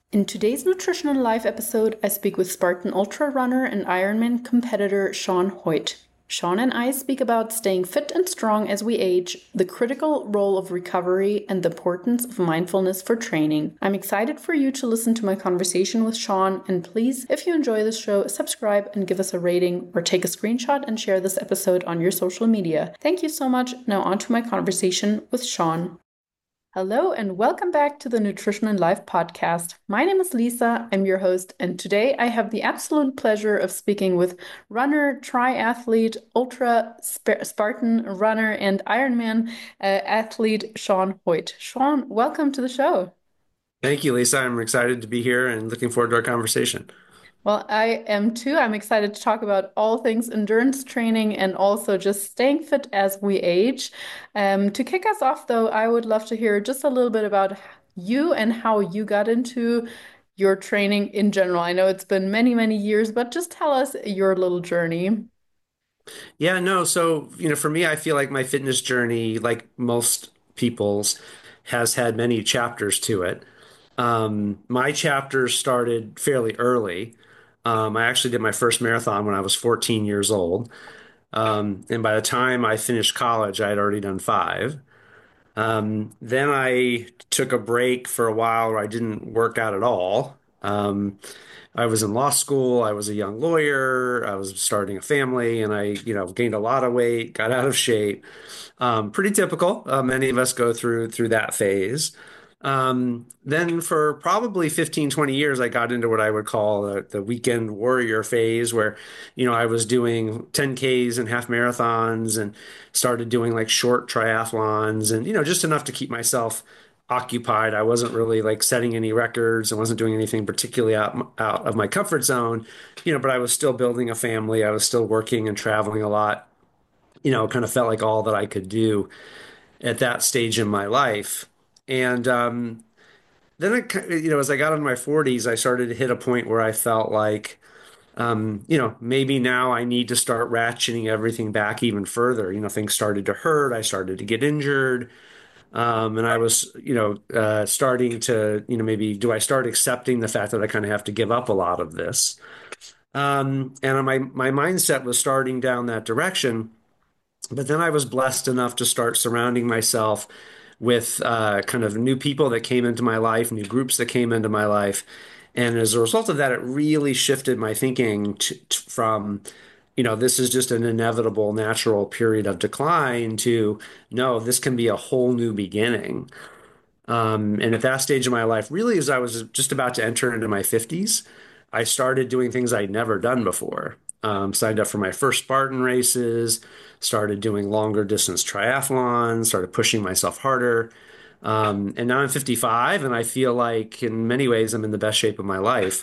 In today's Nutrition and Life episode, I speak with Spartan ultra runner and Ironman competitor Shaun Hoyt. Shaun and I speak about staying fit and strong as we age, the critical role of recovery, and the importance of mindfulness for training. I'm excited for you to listen to my conversation with Shaun, and please, if you enjoy this show, subscribe and give us a rating or take a screenshot and share this episode on your social media. Thank you so much. Now on to my conversation with Shaun. Hello and welcome back to the Nutrition and Life podcast. My name is Lisa, I'm your host, and today I have the absolute pleasure of speaking with runner, triathlete, Spartan runner, and Ironman athlete Shaun Hoyt. Shaun, welcome to the show. Thank you, Lisa. I'm excited to be here and looking forward to our conversation. Well, I am too. I'm excited to talk about all things endurance training and also just staying fit as we age. To kick us off, though, I would love to hear just a little bit about you and how you got into your training in general. I know it's been many, many years, but just tell us your little journey. Yeah, no, so, for me, I feel like my fitness journey, like most people's, has had many chapters to it. My chapter started fairly early. I actually did my first marathon when I was 14 years old. And by the time I finished college, I had already done five. Then I took a break for a while where I didn't work out at all. I was in law school. I was a young lawyer. I was starting a family, and I gained a lot of weight, got out of shape. Pretty typical. Many of us go through that phase. Then for probably 15, 20 years, I got into what I would call the weekend warrior phase where, I was doing 10Ks and half marathons and started doing like short triathlons and, just enough to keep myself occupied. I wasn't really like setting any records. I wasn't doing anything particularly out of my comfort zone, but I was still building a family. I was still working and traveling a lot, kind of felt like all that I could do at that stage in my life. And then as I got into my 40s, I started to hit a point where I felt like, maybe now I need to start ratcheting everything back even further. Things started to hurt. I started to get injured. And I was, starting to, maybe do I start accepting the fact that I kind of have to give up a lot of this? And my mindset was starting down that direction. But then I was blessed enough to start surrounding myself with kind of new people that came into my life, new groups that came into my life. And as a result of that, it really shifted my thinking from, this is just an inevitable natural period of decline to, no, this can be a whole new beginning. And at that stage of my life, really, as I was just about to enter into my 50s, I started doing things I'd never done before. Signed up for my first Spartan races, started doing longer distance triathlons, started pushing myself harder. And now I'm 55, and I feel like in many ways I'm in the best shape of my life,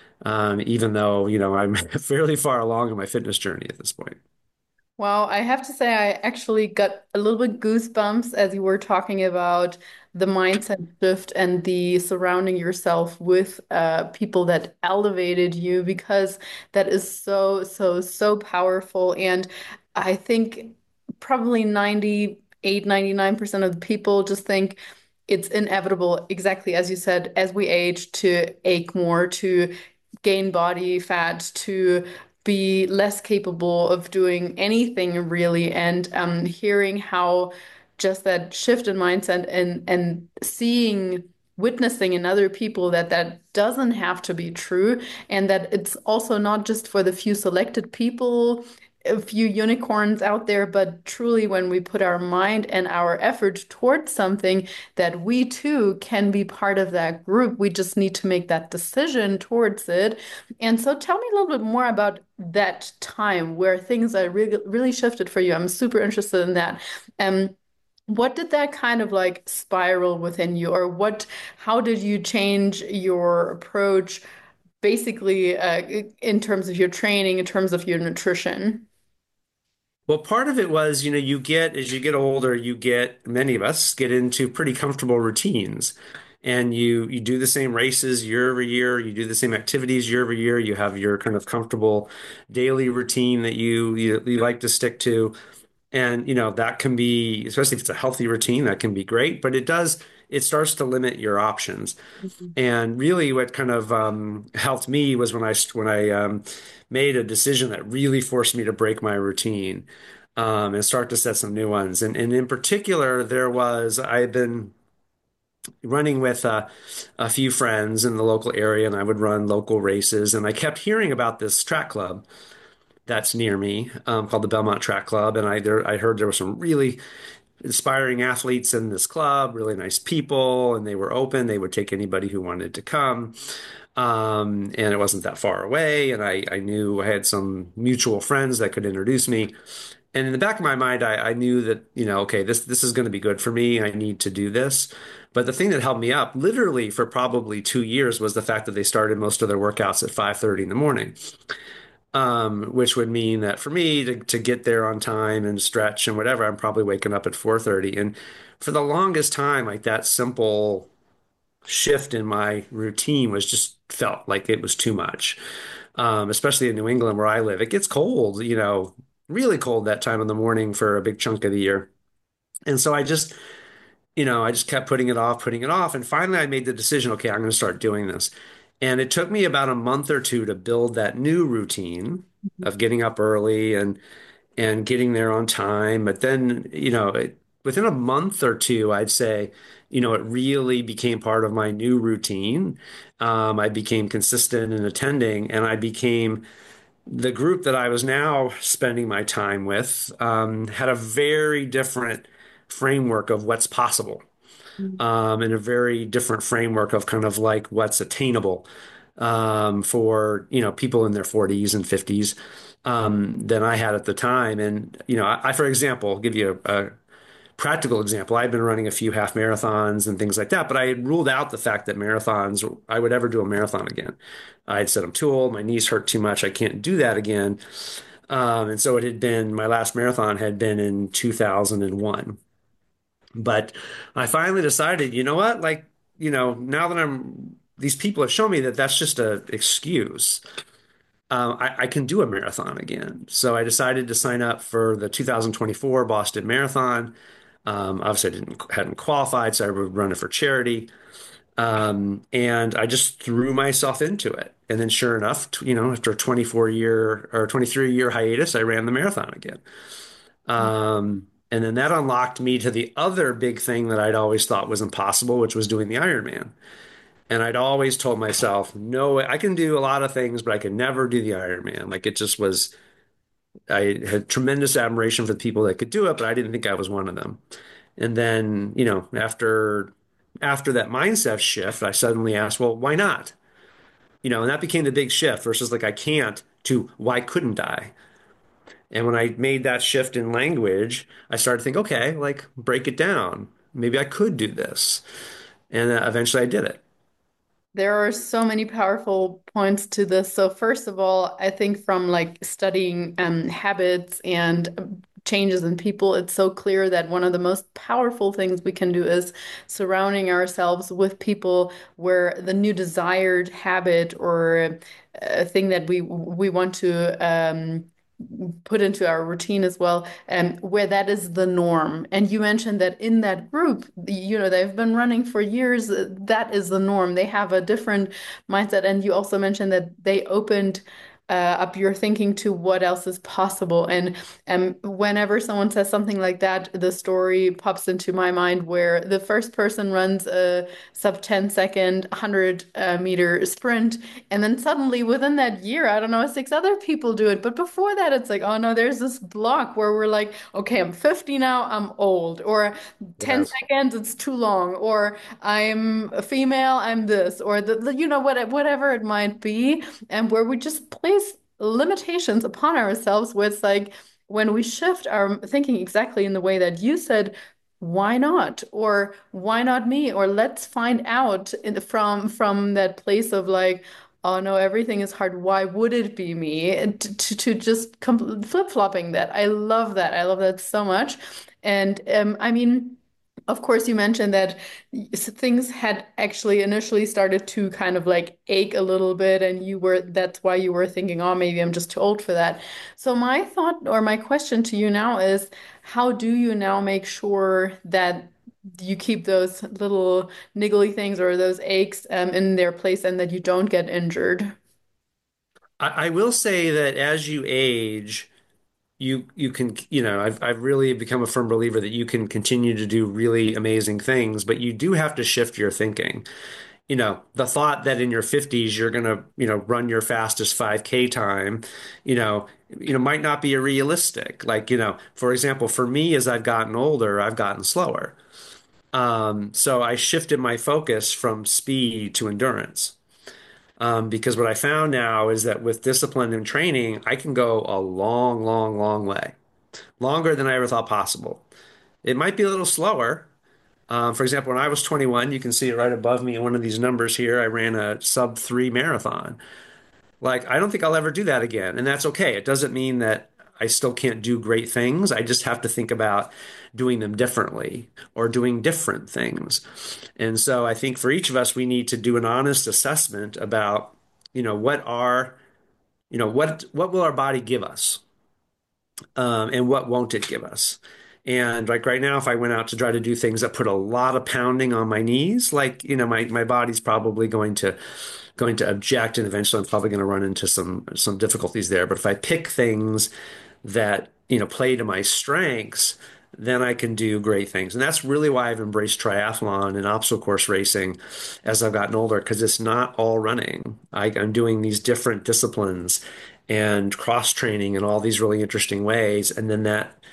even though, I'm fairly far along in my fitness journey at this point. Wow, I have to say, I actually got a little bit goosebumps as you were talking about the mindset shift and the surrounding yourself with people that elevated you because that is so, so, so powerful. And I think probably 98, 99% of the people just think it's inevitable, exactly as you said, as we age, to ache more, to gain body fat, to be less capable of doing anything really. And hearing how just that shift in mindset and seeing, witnessing in other people that that doesn't have to be true, and that it's also not just for the few selected people, a few unicorns out there, but truly when we put our mind and our effort towards something, that we too can be part of that group. We just need to make that decision towards it. And so tell me a little bit more about that time where things are really shifted for you. I'm super interested in that. Um, what did that kind of like spiral within you, or how did you change your approach basically in terms of your training, in terms of your nutrition? Well, part of it was, as you get older, many of us get into pretty comfortable routines. And you do the same races year over year, you do the same activities year over year, you have your kind of comfortable daily routine that you like to stick to. And that can be, especially if it's a healthy routine, that can be great, but it starts to limit your options. Mhm. And really, what kind of helped me was when I made a decision that really forced me to break my routine and start to set some new ones. And in particular, I've been running with a few friends in the local area, and I would run local races. And I kept hearing about this track club that's near me called the Belmont Track Club. And I heard there were some really inspiring athletes in this club, really nice people, and they were open. They would take anybody who wanted to come. And it wasn't that far away. And I knew I had some mutual friends that could introduce me. And in the back of my mind, I knew that, okay, this is going to be good for me. I need to do this. But the thing that held me up literally for probably 2 years was the fact that they started most of their workouts at 5:30 in the morning. Which would mean that for me to get there on time and stretch and whatever, I'm probably waking up at 4:30. And for the longest time, like that simple shift in my routine was just felt like it was too much. Especially in New England where I live. It gets cold, really cold that time of the morning for a big chunk of the year. And so I just kept putting it off. And finally I made the decision, okay, I'm going to start doing this. And it took me about a month or two to build that new routine of getting up early and getting there on time. But then, within a month or two, I'd say, it really became part of my new routine. I became consistent in attending, and I became the group that I was now spending my time with had a very different framework of what's possible, and a very different framework of kind of like what's attainable for people in their 40s and 50s than I had at the time. And for example, give you a practical example. I've been running a few half marathons and things like that, but I had ruled out the fact that I would ever do a marathon again. I had said I'm too old, my knees hurt too much, I can't do that again. And so my last marathon had been in 2001. But I finally decided, you know what? Like, now that these people have shown me that that's just an excuse. I can do a marathon again. So I decided to sign up for the 2024 Boston Marathon. Obviously, hadn't qualified, so I would run it for charity. And I just threw myself into it. And then, sure enough, after a 24-year or 23-year hiatus, I ran the marathon again. And then that unlocked me to the other big thing that I'd always thought was impossible, which was doing the Ironman. And I'd always told myself, no, I can do a lot of things, but I can never do the Ironman. Like it just was, I had tremendous admiration for the people that could do it, but I didn't think I was one of them. And then, after that mindset shift, I suddenly asked, well, why not? And that became the big shift versus like I can't to why couldn't I? And when I made that shift in language, I started to think, okay, like break it down. Maybe I could do this. And eventually I did it. There are so many powerful points to this. So first of all, I think from like studying habits and changes in people, it's so clear that one of the most powerful things we can do is surrounding ourselves with people where the new desired habit or a thing that we want to put into our routine as well, and where that is the norm. And you mentioned that in that group, they've been running for years. That is the norm. They have a different mindset. And you also mentioned that they opened up your thinking to what else is possible. And whenever someone says something like that, the story pops into my mind where the first person runs a sub 10-second 100-meter sprint. And then suddenly within that year, I don't know, six other people do it. But before that, it's like, oh no, there's this block where we're like, okay, I'm 50 now, I'm old. Or 10 Yes. seconds, it's too long. Or I'm a female, I'm this. Or whatever it might be. And where we just place limitations upon ourselves, where it's like, when we shift our thinking exactly in the way that you said, why not? Or why not me? Or let's find out from that place of like, oh no, everything is hard. Why would it be me? And to just flip-flopping that. I love that. I love that so much. And I mean, of course, you mentioned that things had actually initially started to kind of like ache a little bit, and that's why you were thinking, oh, maybe I'm just too old for that. So my thought or my question to you now is, how do you now make sure that you keep those little niggly things or those aches in their place and that you don't get injured. I will say that as you age, you can, I've really become a firm believer that you can continue to do really amazing things, but you do have to shift your thinking. The thought that in your 50s you're gonna, run your fastest 5K time, you know, might not be a realistic. Like, for example, for me, as I've gotten older, I've gotten slower. So I shifted my focus from speed to endurance. Because what I found now is that with discipline and training, I can go a long, long, long way, longer than I ever thought possible. It might be a little slower. For example, when I was 21, you can see it right above me in one of these numbers here. I ran a sub 3 marathon. Like, I don't think I'll ever do that again. And that's okay. It doesn't mean that I still can't do great things. I just have to think about doing them differently or doing different things. And so I think for each of us, we need to do an honest assessment about, what are, what will our body give us? And what won't it give us? And like right now, if I went out to try to do things that put a lot of pounding on my knees, like, my body's probably going to object, and eventually I'm probably going to run into some difficulties there. But if I pick things that, play to my strengths, then I can do great things. And that's really why I've embraced triathlon and obstacle course racing as I've gotten older, because it's not all running. I'm doing these different disciplines and cross training in all these really interesting ways. And then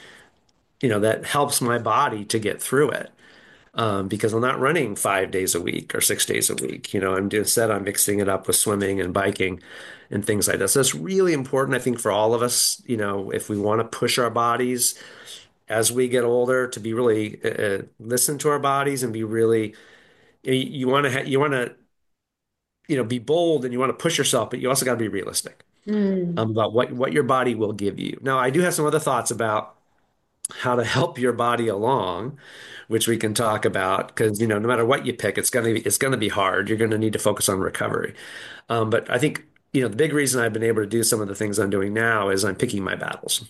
that helps my body to get through it. Because I'm not running 5 days a week or 6 days a week. Instead I'm mixing it up with swimming and biking and things like that. So it's really important, I think, for all of us, if we want to push our bodies as we get older, to be really listen to our bodies and be really, be bold, and you want to push yourself, but you also got to be realistic Mm. about what your body will give you. Now, I do have some other thoughts about how to help your body along, which we can talk about, because no matter what you pick, it's gonna be hard. You're gonna need to focus on recovery. But I think the big reason I've been able to do some of the things I'm doing now is I'm picking my battles.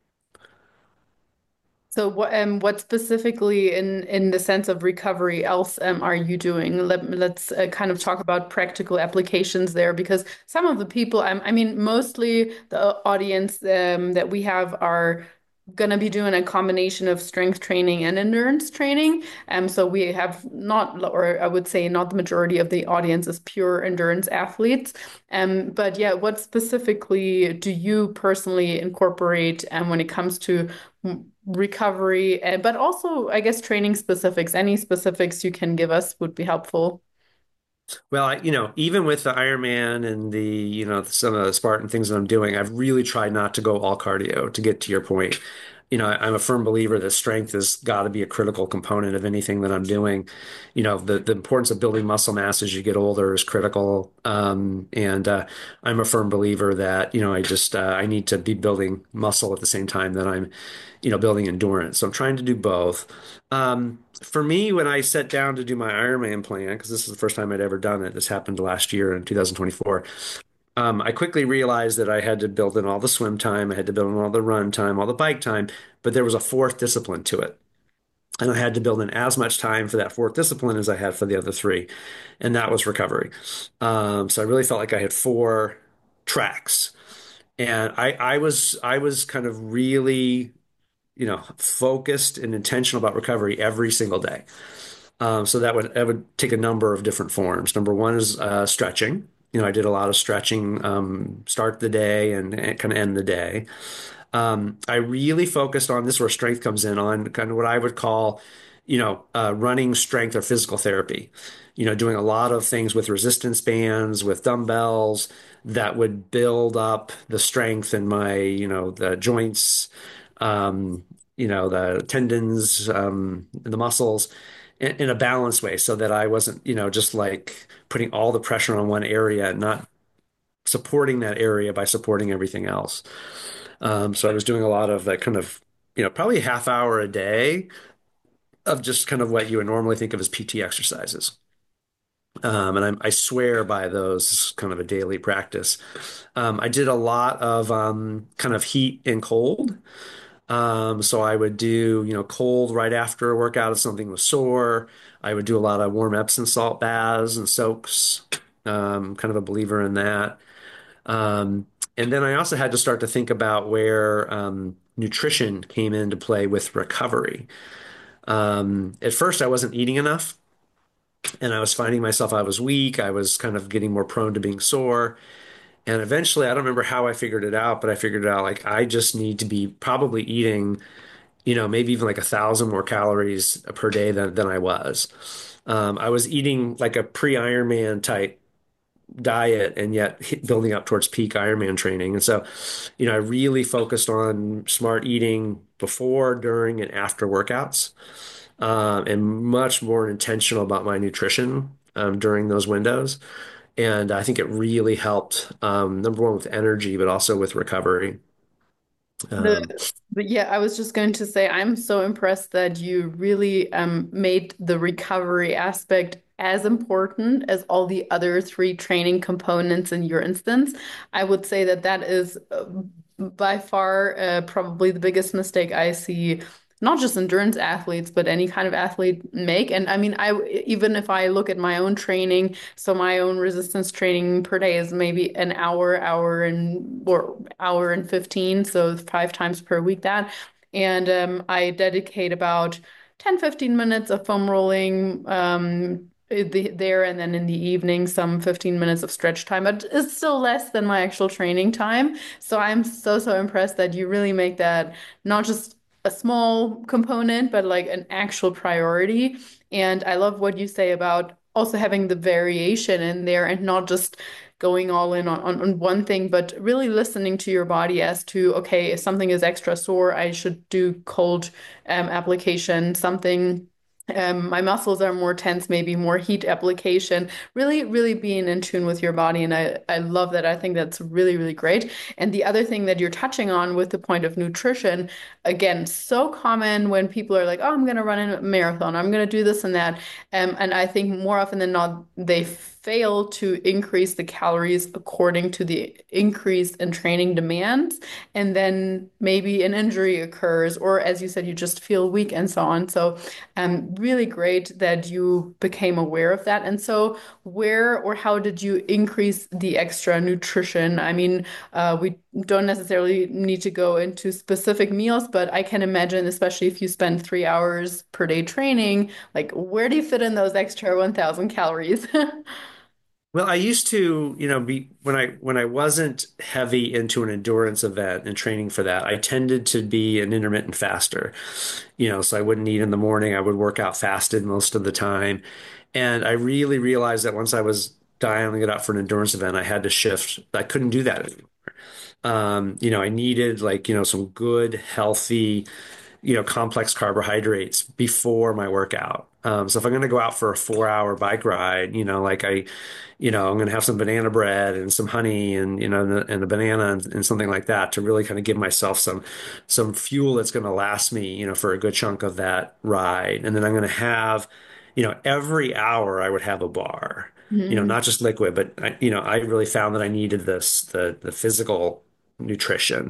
So what specifically in the sense of recovery else are you doing? Let's kind of talk about practical applications there because some of the people I mean mostly the audience that we have are gonna be doing a combination of strength training and endurance training. So we have not, or I would say not the majority of the audience is pure endurance athletes. But yeah, what specifically do you personally incorporate when it comes to recovery, but also, I guess, training specifics? Any specifics you can give us would be helpful. Well, even with the Ironman and some of the Spartan things that I'm doing, I've really tried not to go all cardio, to get to your point. I'm a firm believer that strength has got to be a critical component of anything that I'm doing. The importance of building muscle mass as you get older is critical. And I'm a firm believer that, I need to be building muscle at the same time that I'm, building endurance. So I'm trying to do both. For me, when I sat down to do my Ironman plan, because this is the first time I'd ever done it, this happened last year in 2024. I quickly realized that I had to build in all the swim time, I had to build in all the run time, all the bike time, but there was a fourth discipline to it. And I had to build in as much time for that fourth discipline as I had for the other three, and that was recovery. So I really felt like I had four tracks, and I was kind of really, focused and intentional about recovery every single day. So that would take a number of different forms. Number one is stretching. I did a lot of stretching, start the day and kind of end the day. I really focused on this is where strength comes in, on kind of what I would call, running strength or physical therapy. Doing a lot of things with resistance bands, with dumbbells that would build up the strength in my, the joints, the tendons, the muscles in a balanced way so that I wasn't, just like putting all the pressure on one area and not supporting that area by supporting everything else. So I was doing a lot of that kind of, probably a half hour a day of just kind of what you would normally think of as PT exercises. And I swear by those, kind of a daily practice. I did a lot of kind of heat and cold. So I would do, cold right after a workout if something was sore. I would do a lot of warm Epsom salt baths and soaks. Kind of a believer in that. Um, and then I also had to start to think about where nutrition came into play with recovery. At first, I wasn't eating enough, and I was finding myself I was weak. I was kind of getting more prone to being sore. And eventually, I don't remember how I figured it out, but I figured it out like I just need to be probably eating, maybe even like 1,000 more calories per day than I was. I was eating like a pre-Ironman type diet and yet building up towards peak Ironman training. And so, I really focused on smart eating before, during, and after workouts, and much more intentional about my nutrition during those windows. And I think it really helped, number one, with energy, but also with recovery. The, Um, yeah, I was just going to say, I'm so impressed that you really made the recovery aspect as important as all the other three training components in your instance. I would say that that is by far probably the biggest mistake I see, not just endurance athletes, but any kind of athlete make. And I mean, even if I look at my own training, so my own resistance training per day is maybe an hour, hour and 15, so 5 times per week that. And I dedicate about 10, 15 minutes of foam rolling there, and then in the evening some 15 minutes of stretch time, but it's still less than my actual training time. So I'm so, so impressed that you really make that not just a small component, but like an actual priority. And I love what you say about also having the variation in there and not just going all in on one thing, but really listening to your body as to, okay, if something is extra sore, I should do cold application, something. My muscles are more tense, maybe more heat application, really, really being in tune with your body. And I love that. I think that's really, really great. And the other thing that you're touching on with the point of nutrition, again, so common when people are like, oh, I'm going to run a marathon, I'm going to do this and that. And I think more often than not, they fail to increase the calories according to the increase in training demands. And then maybe an injury occurs, or as you said, you just feel weak and so on. So, really great that you became aware of that. And so, where or how did you increase the extra nutrition? I mean, we don't necessarily need to go into specific meals, but I can imagine, especially if you spend 3 hours per day training, like where do you fit in those extra 1,000 calories? well, I used to, be when I wasn't heavy into an endurance event and training for that, I tended to be an intermittent faster. So I wouldn't eat in the morning. I would work out fasted most of the time. And I really realized that once I was dialing it up for an endurance event, I had to shift. I couldn't do that anymore. I needed like, some good, healthy, complex carbohydrates before my workout. So if I'm going to go out for a 4 hour bike ride, I'm going to have some banana bread and some honey and, and a banana and something like that to really kind of give myself some fuel that's going to last me, for a good chunk of that ride. And then I'm going to have, every hour I would have a bar, Mhm. not just liquid, but I really found that I needed the physical nutrition.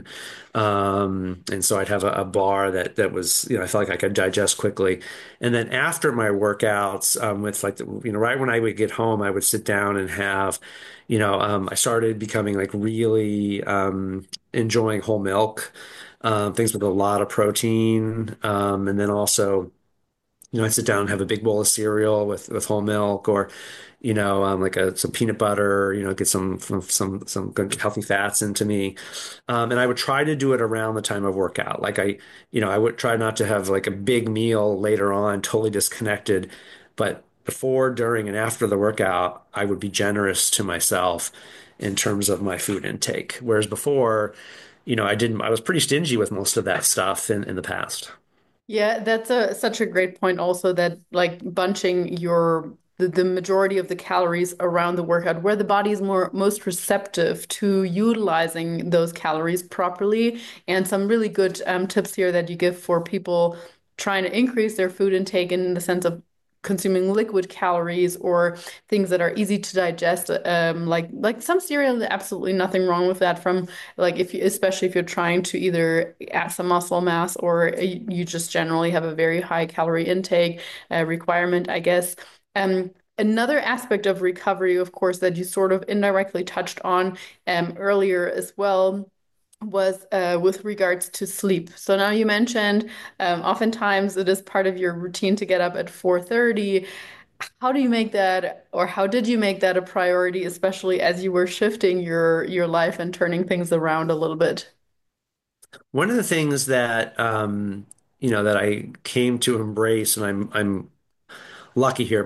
And so I'd have a bar that was, I felt like I could digest quickly. And then after my workouts, with like right when I would get home, I would sit down and have, I started becoming like really enjoying whole milk, things with a lot of protein. And then also, I'd sit down and have a big bowl of cereal with whole milk, or like some peanut butter, get some good healthy fats into me. And I would try to do it around the time of workout. Like I would try not to have like a big meal later on, totally disconnected, but before, during, and after the workout, I would be generous to myself in terms of my food intake. Whereas before, I was pretty stingy with most of that stuff in the past. Yeah, that's such a great point also that like bunching the majority of the calories around the workout where the body is most receptive to utilizing those calories properly, and some really good tips here that you give for people trying to increase their food intake in the sense of consuming liquid calories or things that are easy to digest, like some cereal, absolutely nothing wrong with that. From like if you, especially if you're trying to either add some muscle mass or you just generally have a very high calorie intake requirement, I guess. Another aspect of recovery, of course, that you sort of indirectly touched on earlier as well was with regards to sleep. So now you mentioned oftentimes it is part of your routine to get up at 4:30. How do you make that, or how did you make that a priority, especially as you were shifting your life and turning things around a little bit? One of the things that that I came to embrace, and I'm lucky here.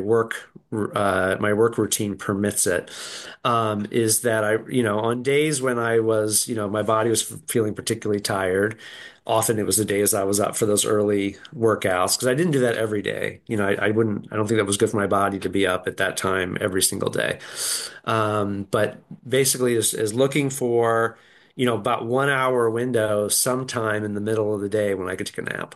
My work routine permits it. Is that on days when I was my body was feeling particularly tired. Often it was the days I was up for those early workouts because I didn't do that every day. I don't think that was good for my body to be up at that time every single day. But basically, is looking for about 1 hour window sometime in the middle of the day when I could take a nap.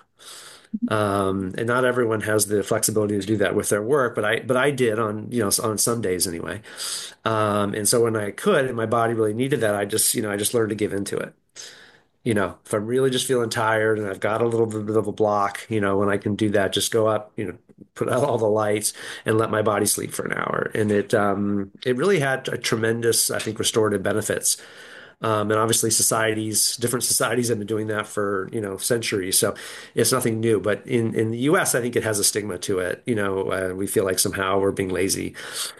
And not everyone has the flexibility to do that with their work, but I did on on some days anyway. And so when I could and my body really needed that, I just learned to give into it. If I'm really just feeling tired and I've got a little bit of a block, when I can do that, just go up, put out all the lights and let my body sleep for an hour. And it really had a tremendous, I think, restorative benefits. And obviously different societies have been doing that for, centuries. So it's nothing new. But in the US, I think it has a stigma to it. We feel like somehow we're being lazy,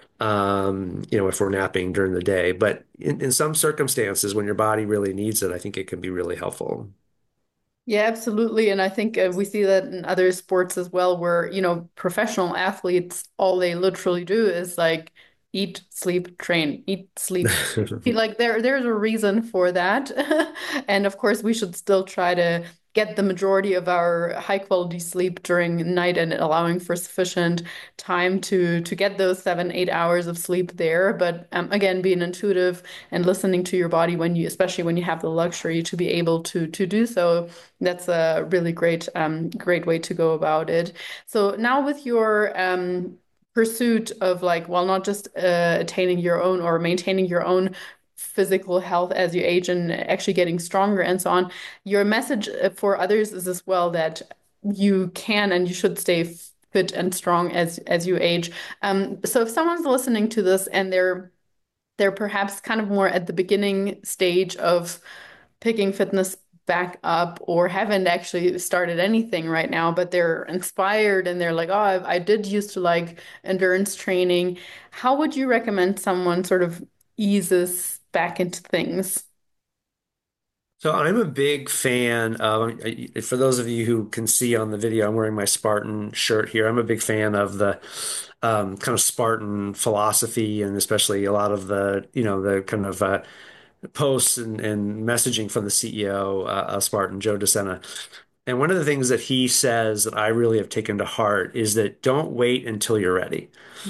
if we're napping during the day. But in some circumstances, when your body really needs it, I think it can be really helpful. Yeah, absolutely. And I think we see that in other sports as well, where, professional athletes, all they literally do is like eat, sleep, train, eat, sleep. Like there's a reason for that. And of course, we should still try to get the majority of our high quality sleep during night and allowing for sufficient time to get those 7, 8 hours of sleep there. But again, being intuitive and listening to your body when you, especially when you have the luxury to be able to do so, that's a really great way to go about it. So now with your pursuit of like, well, not just attaining your own or maintaining your own physical health as you age and actually getting stronger and so on, your message for others is as well that you can and you should stay fit and strong as you age. So if someone's listening to this and they're perhaps kind of more at the beginning stage of picking fitness back up or haven't actually started anything right now, but they're inspired and they're like, oh, I did used to like endurance training. How would you recommend someone sort of eases back into things? So I'm a big fan of, for those of you who can see on the video, I'm wearing my Spartan shirt here. I'm a big fan of the kind of Spartan philosophy and especially a lot of the kind of posts and messaging from the CEO of Spartan, Joe DeSena. And one of the things that he says that I really have taken to heart is that don't wait until you're ready.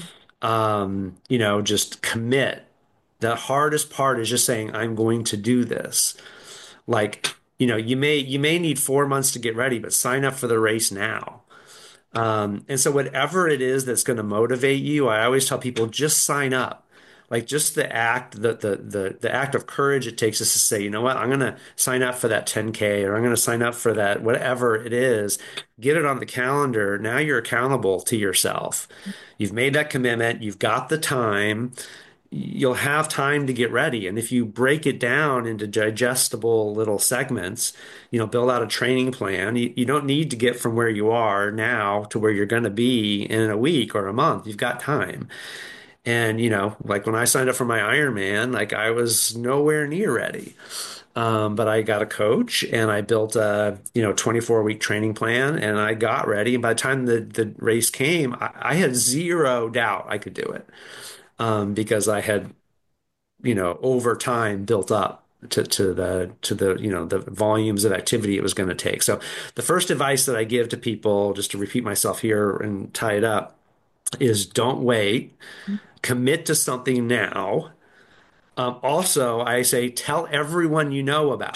Just commit. The hardest part is just saying, I'm going to do this. Like, you may need 4 months to get ready, but sign up for the race now. And so whatever it is that's going to motivate you, I always tell people just sign up. Like just the act of courage it takes us to say, you know what, I'm going to sign up for that 10K or I'm going to sign up for that, whatever it is, get it on the calendar. Now you're accountable to yourself. You've made that commitment. You've got the time. You'll have time to get ready. And if you break it down into digestible little segments, build out a training plan, you don't need to get from where you are now to where you're going to be in a week or a month. You've got time. And, like when I signed up for my Ironman, like I was nowhere near ready. But I got a coach and I built a, 24-week training plan and I got ready. And by the time the race came, I had zero doubt I could do it. Because I had, over time built up to the the volumes of activity it was going to take. So the first advice that I give to people, just to repeat myself here and tie it up, is don't wait, commit to something now. Also, I say tell everyone you know about it.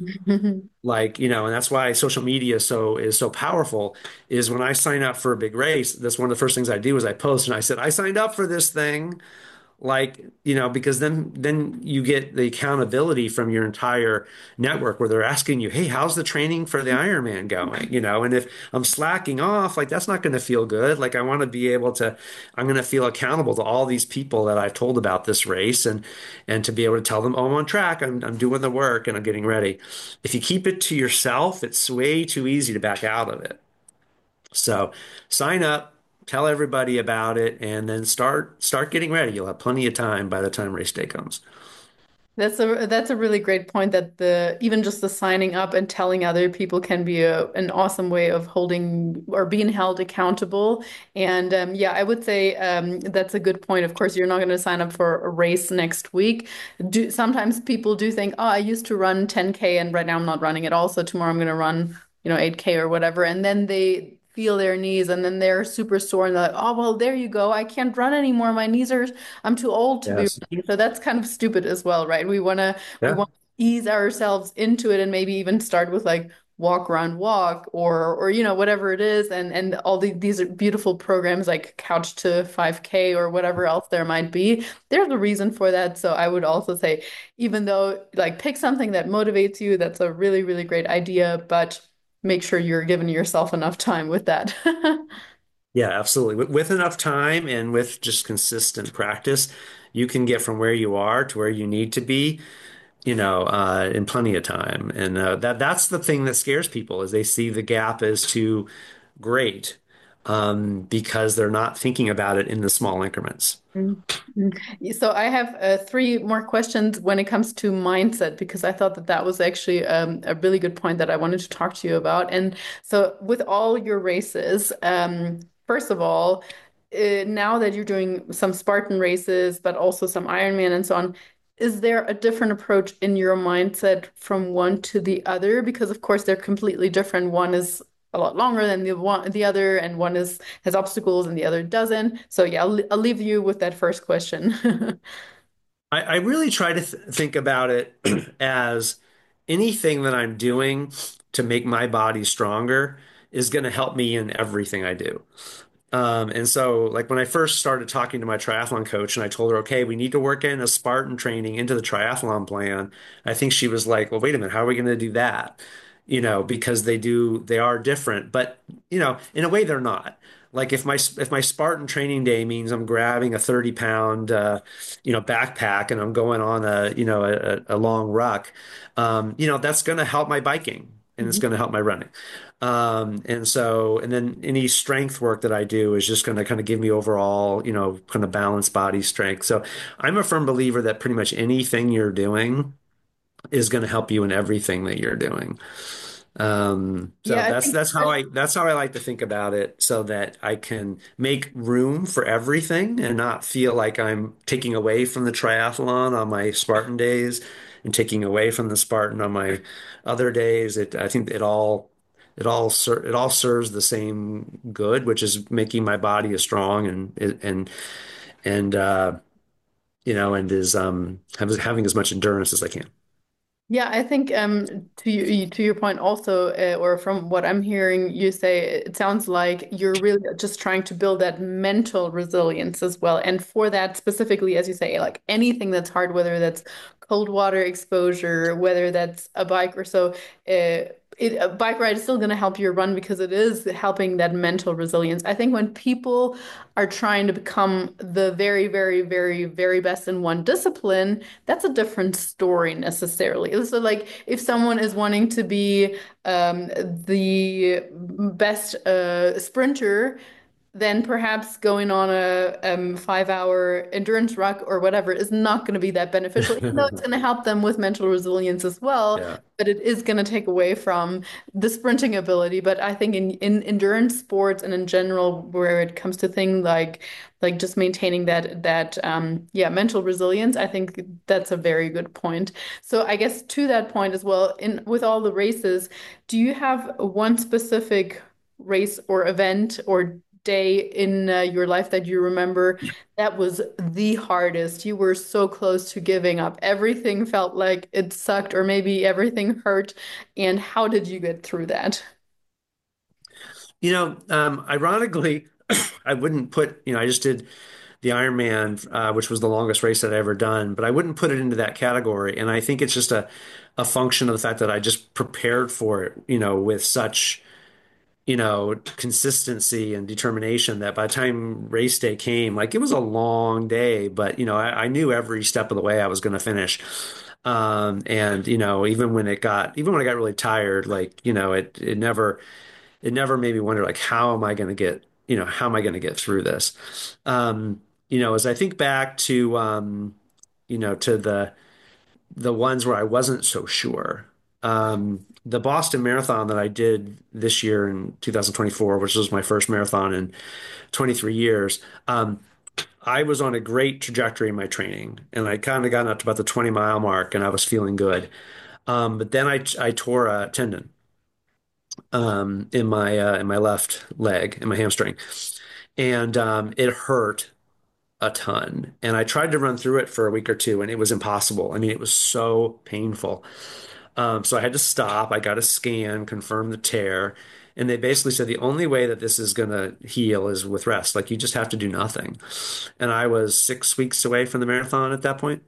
Like, and that's why social media is so powerful, is when I sign up for a big race, that's one of the first things I do is I post and I said, I signed up for this thing. Like, because then you get the accountability from your entire network where they're asking you, hey, how's the training for the Ironman going? And if I'm slacking off, like that's not going to feel good. Like I want to be able to, I'm going to feel accountable to all these people that I've told about this race and to be able to tell them, oh, I'm on track, I'm doing the work and I'm getting ready. If you keep it to yourself, it's way too easy to back out of it. So sign up, tell everybody about it, and then start getting ready. You'll have plenty of time by the time race day comes. That's a really great point that the even just the signing up and telling other people can be an awesome way of holding or being held accountable. And yeah, I would say that's a good point. Of course, you're not going to sign up for a race next week. Sometimes people do think, oh, I used to run 10K and right now I'm not running at all, so tomorrow I'm going to run, 8K or whatever. And then they feel their knees and then they're super sore and they're like, oh, well, there you go. I can't run anymore. My knees are I'm too old to be Yes. running. So that's kind of stupid as well, right? We Yeah. want to ease ourselves into it and maybe even start with like walk around walk or whatever it is and all these are beautiful programs like Couch to 5K or whatever else there might be. There's a reason for that. So I would also say even though like pick something that motivates you, that's a really, really great idea, but make sure you're giving yourself enough time with that. Yeah, absolutely. With enough time and with just consistent practice, you can get from where you are to where you need to be, in plenty of time. And that's the thing that scares people is they see the gap as too great, because they're not thinking about it in the small increments. Mm, mm. So I have three more questions when it comes to mindset because I thought that that was actually a really good point that I wanted to talk to you about. And so with all your races, first of all, now that you're doing some Spartan races, but also some Ironman and so on, is there a different approach in your mindset from one to the other? Because of course they're completely different. One is a lot longer than the other, and one is has obstacles and the other doesn't. So yeah, I'll leave you with that first question. I really try to think about it as anything that I'm doing to make my body stronger is going to help me in everything I do. And so, like when I first started talking to my triathlon coach, and I told her, okay, we need to work in a Spartan training into the triathlon plan. I think she was like, well, wait a minute, how are we going to do that? Because they are different, but in a way they're not. Like if my Spartan training day means I'm grabbing a 30-pound backpack and I'm going on a long ruck, that's going to help my biking and it's Mhm. going to help my running. And then any strength work that I do is just going to kind of give me overall, kind of balanced body strength. So I'm a firm believer that pretty much anything you're doing is going to help you in everything that you're doing. So Yeah, I that's think that's how I like to think about it, so that I can make room for everything and not feel like I'm taking away from the triathlon on my Spartan days and taking away from the Spartan on my other days. I think it all serves the same good, which is making my body as strong and is having as much endurance as I can. Yeah, I think to your point also, or from what I'm hearing you say, it sounds like you're really just trying to build that mental resilience as well. And for that specifically, as you say, like anything that's hard, whether that's cold water exposure, whether that's a bike or so, a bike ride is still going to help your run because it is helping that mental resilience. I think when people are trying to become the very, very, very, very best in one discipline, that's a different story necessarily. So, like, if someone is wanting to be the best sprinter, then perhaps going on a 5 hour endurance ruck or whatever is not going to be that beneficial, even though it's going to help them with mental resilience as well. Yeah. But it is going to take away from the sprinting ability. But I think in endurance sports and in general, where it comes to things like just maintaining that mental resilience, I think that's a very good point. So I guess to that point as well, in with all the races, do you have one specific race or event or day in your life that you remember that was the hardest? You were so close to giving up. Everything felt like it sucked, or maybe everything hurt. And how did you get through that? Ironically, I wouldn't put, I just did the Ironman, which was the longest race that I ever done, but I wouldn't put it into that category. And I think it's just a function of the fact that I just prepared for it, with such, consistency and determination that by the time race day came, like it was a long day, but, I knew every step of the way I was going to finish. And, even when I got really tired, like, it never made me wonder like how am I going to get how am I going to get through this. As I think back to to the ones where I wasn't so sure. The Boston Marathon that I did this year in 2024, which was my first marathon in 23 years. I was on a great trajectory in my training, and I kind of gotten up to about the 20-mile mark, and I was feeling good. But then I tore a tendon in my left leg, in my hamstring, and it hurt a ton. And I tried to run through it for a week or two, and it was impossible. I mean, it was so painful. So I had to stop. I got a scan, confirm the tear, and they basically said the only way that this is going to heal is with rest. Like you just have to do nothing. And I was 6 weeks away from the marathon at that point.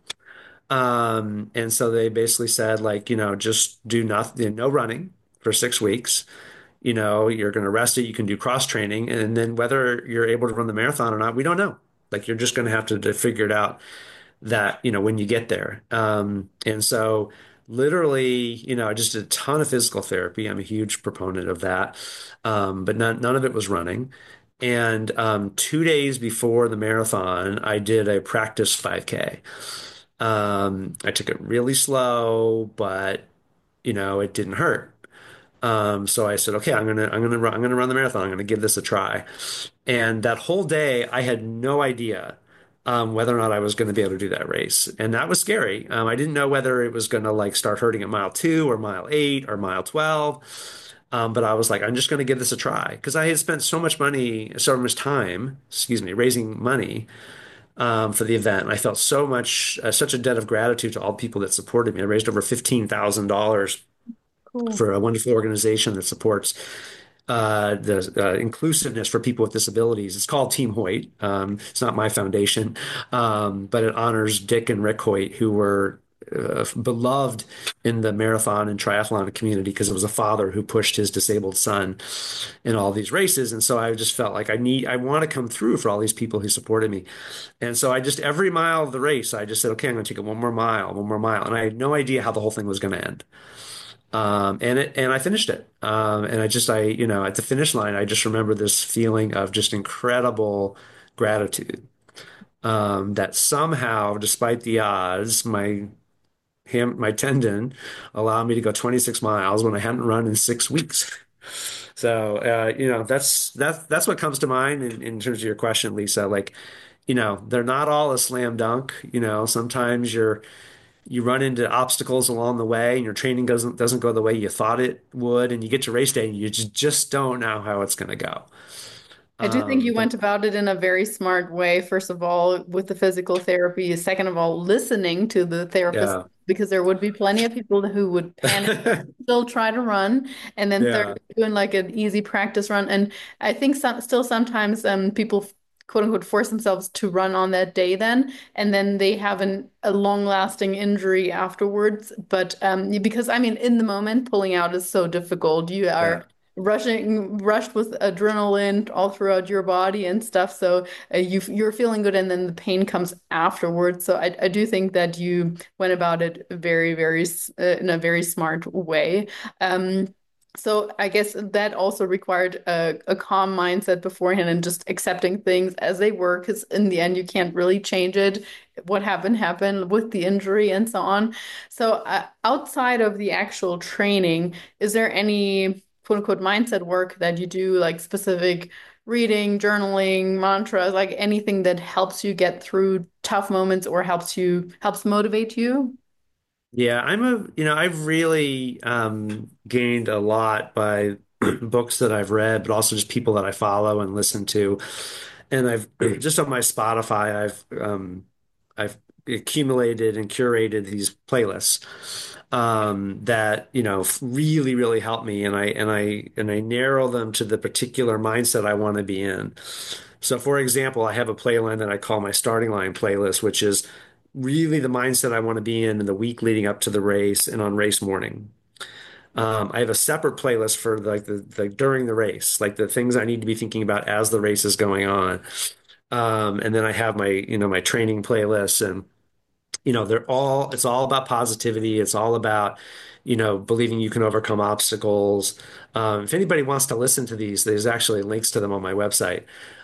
And so they basically said, like, just do nothing, no running for 6 weeks. You're going to rest it. You can do cross training. And then whether you're able to run the marathon or not, we don't know. Like, you're just going to have to figure it out that, when you get there. And so literally, I just did a ton of physical therapy. I'm a huge proponent of that. But none of it was running. And 2 days before the marathon, I did a practice 5K. I took it really slow, but it didn't hurt. So I said, okay, I'm gonna run the marathon. I'm gonna give this a try. And that whole day, I had no idea whether or not I was going to be able to do that race, and that was scary. I didn't know whether it was going to like start hurting at mile 2 or mile 8 or mile 12. But I was like, I'm just going to give this a try because I had spent so much money, so much time, excuse me, raising money for the event. And I felt such a debt of gratitude to all the people that supported me. I raised over $15,000 Cool. for a wonderful organization that supports the inclusiveness for people with disabilities. It's called Team Hoyt. It's not my foundation, but it honors Dick and Rick Hoyt, who were beloved in the marathon and triathlon community because it was a father who pushed his disabled son in all these races. And so I just felt like I want to come through for all these people who supported me. And so every mile of the race, I just said, okay, I'm going to take it one more mile, one more mile. And I had no idea how the whole thing was going to end. And I finished it. And at the finish line, I just remember this feeling of just incredible gratitude. That somehow, despite the odds, my tendon allowed me to go 26 miles when I hadn't run in 6 weeks. So, that's what comes to mind in terms of your question, Lisa. Like, they're not all a slam dunk. Sometimes you run into obstacles along the way and your training doesn't go the way you thought it would, and you get to race day and you just don't know how it's going to go. I do think you But went about it in a very smart way. First of all, with the physical therapy. Second of all, listening to the therapist, yeah. because there would be plenty of people who would panic, still try to run, and then third, Yeah, doing like an easy practice run. And I think still sometimes people quote unquote force themselves to run on that day and then they have a long lasting injury afterwards. But because I mean, in the moment, pulling out is so difficult. You yeah. are rushed with adrenaline all throughout your body and stuff. So you're feeling good, and then the pain comes afterwards. So I do think that you went about it in a very smart way. Um, so I guess that also required a calm mindset beforehand and just accepting things as they were, because in the end you can't really change it. What happened with the injury and so on. So outside of the actual training, is there any quote unquote mindset work that you do, like specific reading, journaling, mantras, like anything that helps you get through tough moments or helps motivate you? Yeah, I've really gained a lot by books that I've read, but also just people that I follow and listen to. And I've just on my Spotify, I've accumulated and curated these playlists that really really help me, and I narrow them to the particular mindset I want to be in. So, for example, I have a playline that I call my starting line playlist, which is really the mindset I want to be in the week leading up to the race and on race morning. I have a separate playlist for like the during the race, like the things I need to be thinking about as the race is going on. And then I have my, my training playlists, and it's all about positivity. It's all about, believing you can overcome obstacles. If anybody wants to listen to these, there's actually links to them on my website.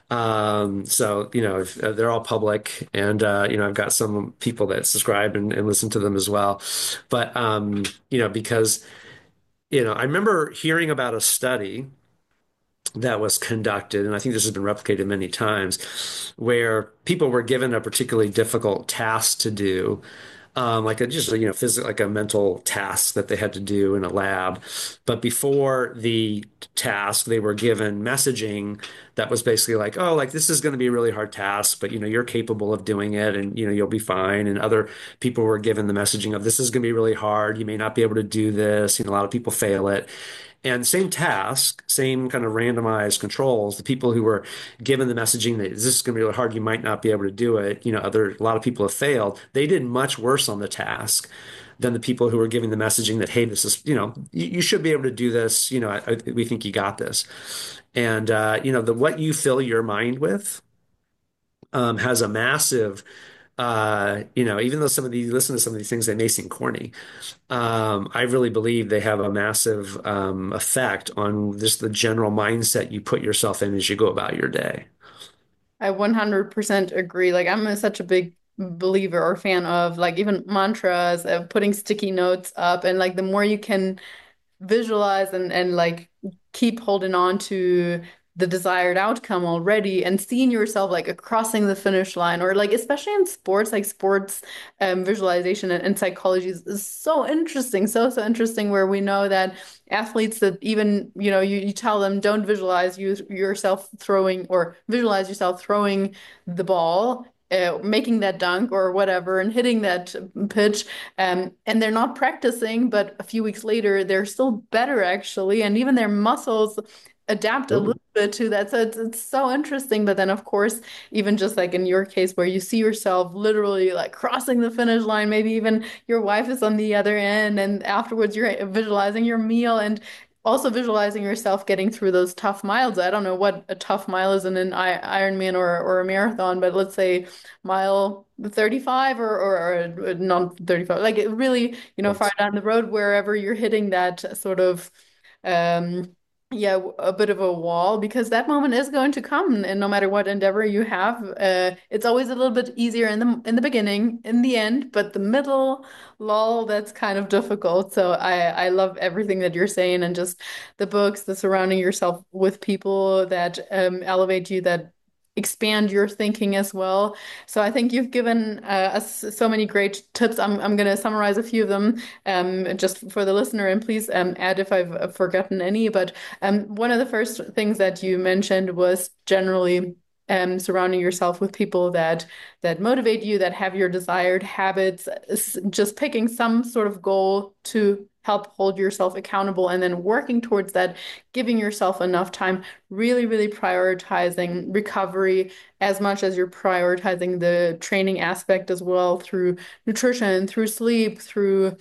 So, they're all public, and, I've got some people that subscribe and listen to them as well. But, because, I remember hearing about a study that was conducted, and I think this has been replicated many times, where people were given a particularly difficult task to do, like a just physical, like a mental task that they had to do in a lab. But before the task, they were given messaging that was basically like, "Oh, like this is going to be a really hard task, but you're capable of doing it, and you'll be fine." And other people were given the messaging of, "This is going to be really hard. You may not be able to do this. A lot of people fail it." And same task, same kind of randomized controls. The people who were given the messaging that this is going to be really hard, you might not be able to do it. A lot of people have failed. They did much worse on the task than the people who were giving the messaging that, hey, this is, you should be able to do this. We think you got this. And the what you fill your mind with has a massive, even though some of these listen to some of these things, they may seem corny. I really believe they have a massive effect on just the general mindset you put yourself in as you go about your day. I 100% agree. Like such a big believer or fan of like even mantras, putting sticky notes up, and like the more you can visualize and like keep holding on to the desired outcome already and seeing yourself like crossing the finish line, or like especially in sports, like sports visualization and psychology is so interesting, so interesting, where we know that athletes that even you tell them don't visualize yourself throwing, or visualize yourself throwing the ball, making that dunk or whatever and hitting that pitch, and they're not practicing, but a few weeks later, they're still better actually. And even their muscles adapt a little Cool. bit to that. So it's so interesting. But then, of course, even just like in your case, where you see yourself literally like crossing the finish line, maybe even your wife is on the other end, and afterwards you're visualizing your meal and also visualizing yourself getting through those tough miles. I don't know what a tough mile is in an Ironman or a marathon, but let's say mile 35 or not 35, like it really, far Yes. down the road, wherever you're hitting that sort of, um, yeah, a bit of a wall, because that moment is going to come, and no matter what endeavor you have, it's always a little bit easier in the beginning, in the end, but the middle lull, that's kind of difficult. So I love everything that you're saying, and just the books, the surrounding yourself with people that elevate you, that expand your thinking as well. So I think you've given us so many great tips. I'm going to summarize a few of them just for the listener, and please add if I've forgotten any. But one of the first things that you mentioned was generally surrounding yourself with people that motivate you, that have your desired habits, just picking some sort of goal to help hold yourself accountable, and then working towards that, giving yourself enough time, really, really prioritizing recovery as much as you're prioritizing the training aspect as well, through nutrition, through sleep, through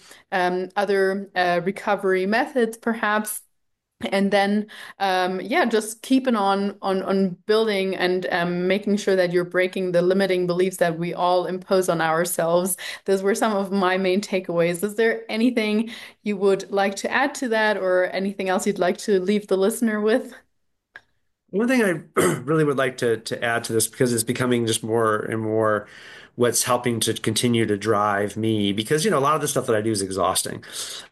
other recovery methods, perhaps. And then, yeah, just keeping on building and making sure that you're breaking the limiting beliefs that we all impose on ourselves. Those were some of my main takeaways. Is there anything you would like to add to that, or anything else you'd like to leave the listener with? One thing I really would like to add to this, because it's becoming just more and more what's helping to continue to drive me, because a lot of the stuff that I do is exhausting.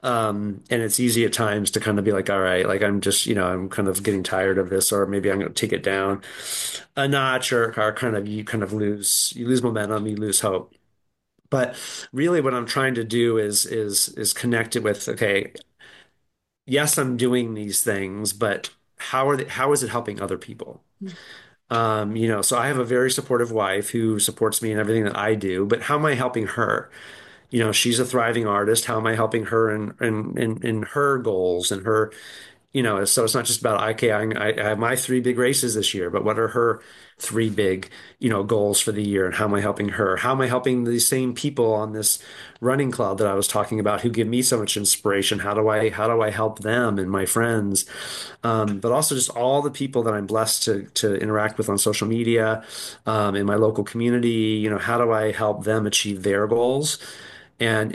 And it's easy at times to kind of be like, all right, like I'm just, I'm kind of getting tired of this, or maybe I'm going to take it down a notch, or kind of you lose momentum, you lose hope. But really what I'm trying to do is connect it with, okay, yes, I'm doing these things, but how is it helping other people? So I have a very supportive wife who supports me in everything that I do, but how am I helping her? She's a thriving artist. How am I helping her in her goals and her, so it's not just about, okay, I have my three big races this year, but what are her three big, goals for the year, and how am I helping her? How am I helping these same people on this running club that I was talking about who give me so much inspiration? How do I help them and my friends? But also just all the people that I'm blessed to interact with on social media, in my local community, how do I help them achieve their goals? And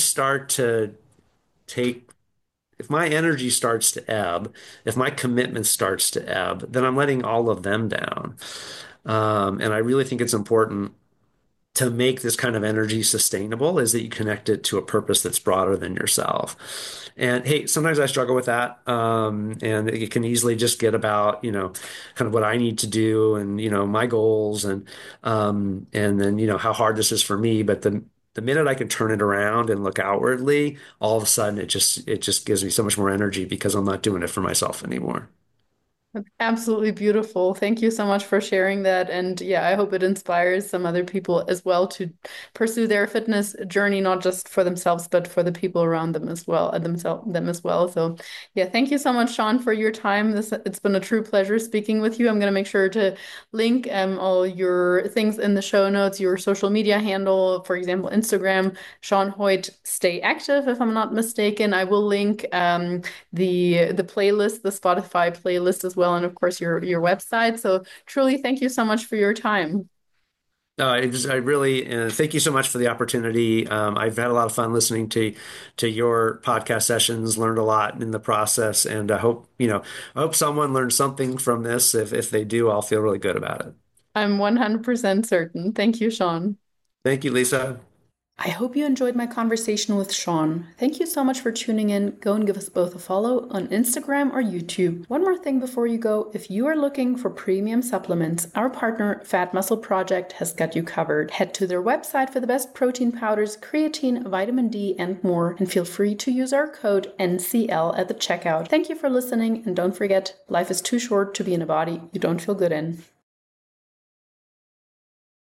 take if my energy starts to ebb, if my commitment starts to ebb, then I'm letting all of them down. And I really think it's important to make this kind of energy sustainable is that you connect it to a purpose that's broader than yourself. And hey, sometimes I struggle with that. And it can easily just get about, kind of what I need to do and, my goals and then, how hard this is for me. But the minute I can turn it around and look outwardly, all of a sudden it just gives me so much more energy because I'm not doing it for myself anymore. That's absolutely beautiful. Thank you so much for sharing that. And yeah, I hope it inspires some other people as well to pursue their fitness journey, not just for themselves, but for the people around them as well, them as well. So yeah, thank you so much, Sean, for your time. It's been a true pleasure speaking with you. I'm going to make sure to link all your things in the show notes, your social media handle, for example, Instagram, Sean Hoyt Stay Active, if I'm not mistaken. I will link the playlist, the Spotify playlist as well, and of course your website. So truly, thank you so much for your time. I really thank you so much for the opportunity. I've had a lot of fun listening to your podcast sessions, learned a lot in the process, and I hope someone learned something from this. If they do, I'll feel really good about it. I'm 100% certain. Thank you, Sean. Thank you, Lisa. I hope you enjoyed my conversation with Sean. Thank you so much for tuning in. Go and give us both a follow on Instagram or YouTube. One more thing before you go, if you are looking for premium supplements, our partner Fat Muscle Project has got you covered. Head to their website for the best protein powders, creatine, vitamin D, and more, and feel free to use our code NCL at the checkout. Thank you for listening, and don't forget, life is too short to be in a body you don't feel good in.